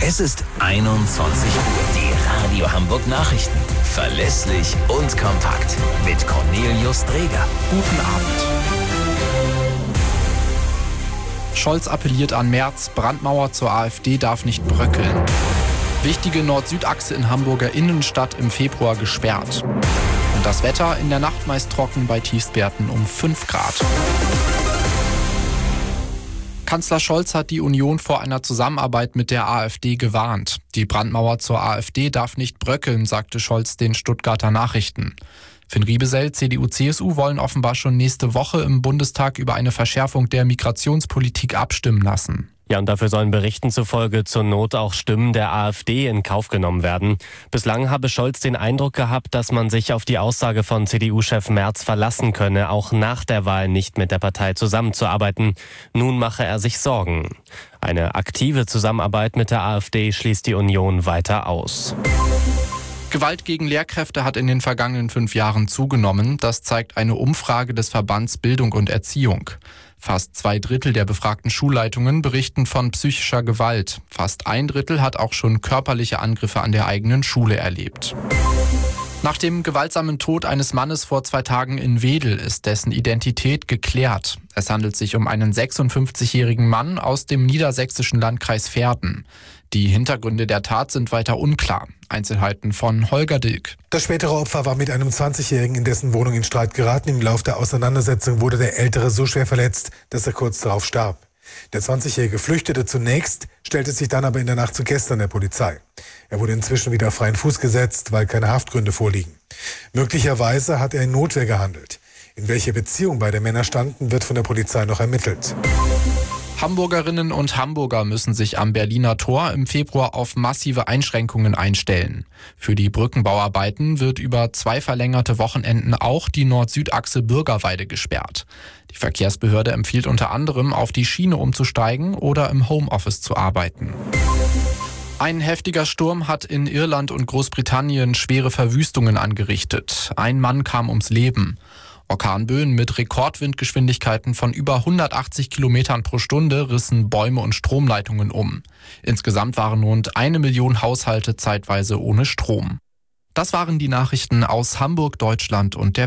Es ist 21 Uhr. Die Radio Hamburg Nachrichten. Verlässlich und kompakt. Mit Cornelius Dreger. Guten Abend. Scholz appelliert an Merz, Brandmauer zur AfD darf nicht bröckeln. Wichtige Nord-Süd-Achse in Hamburger Innenstadt im Februar gesperrt. Und das Wetter in der Nacht meist trocken bei Tiefstwerten um 5 Grad. Kanzler Scholz hat die Union vor einer Zusammenarbeit mit der AfD gewarnt. Die Brandmauer zur AfD darf nicht bröckeln, sagte Scholz den Stuttgarter Nachrichten. Finn Riebesell, CDU-CSU wollen offenbar schon nächste Woche im Bundestag über eine Verschärfung der Migrationspolitik abstimmen lassen. Ja, und dafür sollen Berichten zufolge zur Not auch Stimmen der AfD in Kauf genommen werden. Bislang habe Scholz den Eindruck gehabt, dass man sich auf die Aussage von CDU-Chef Merz verlassen könne, auch nach der Wahl nicht mit der Partei zusammenzuarbeiten. Nun mache er sich Sorgen. Eine aktive Zusammenarbeit mit der AfD schließt die Union weiter aus. Gewalt gegen Lehrkräfte hat in den vergangenen 5 Jahren zugenommen. Das zeigt eine Umfrage des Verbands Bildung und Erziehung. Fast 2/3 der befragten Schulleitungen berichten von psychischer Gewalt. Fast 1/3 hat auch schon körperliche Angriffe an der eigenen Schule erlebt. Nach dem gewaltsamen Tod eines Mannes vor 2 Tagen in Wedel ist dessen Identität geklärt. Es handelt sich um einen 56-jährigen Mann aus dem niedersächsischen Landkreis Verden. Die Hintergründe der Tat sind weiter unklar. Einzelheiten von Holger Dilk. Das spätere Opfer war mit einem 20-Jährigen in dessen Wohnung in Streit geraten. Im Lauf der Auseinandersetzung wurde der Ältere so schwer verletzt, dass er kurz darauf starb. Der 20-Jährige flüchtete zunächst, stellte sich dann aber in der Nacht zu gestern der Polizei. Er wurde inzwischen wieder auf freien Fuß gesetzt, weil keine Haftgründe vorliegen. Möglicherweise hat er in Notwehr gehandelt. In welcher Beziehung beide Männer standen, wird von der Polizei noch ermittelt. Hamburgerinnen und Hamburger müssen sich am Berliner Tor im Februar auf massive Einschränkungen einstellen. Für die Brückenbauarbeiten wird über 2 verlängerte Wochenenden auch die Nord-Süd-Achse Bürgerweide gesperrt. Die Verkehrsbehörde empfiehlt unter anderem, auf die Schiene umzusteigen oder im Homeoffice zu arbeiten. Ein heftiger Sturm hat in Irland und Großbritannien schwere Verwüstungen angerichtet. Ein Mann kam ums Leben. Orkanböen mit Rekordwindgeschwindigkeiten von über 180 Kilometern pro Stunde rissen Bäume und Stromleitungen um. Insgesamt waren rund 1 Million Haushalte zeitweise ohne Strom. Das waren die Nachrichten aus Hamburg, Deutschland und der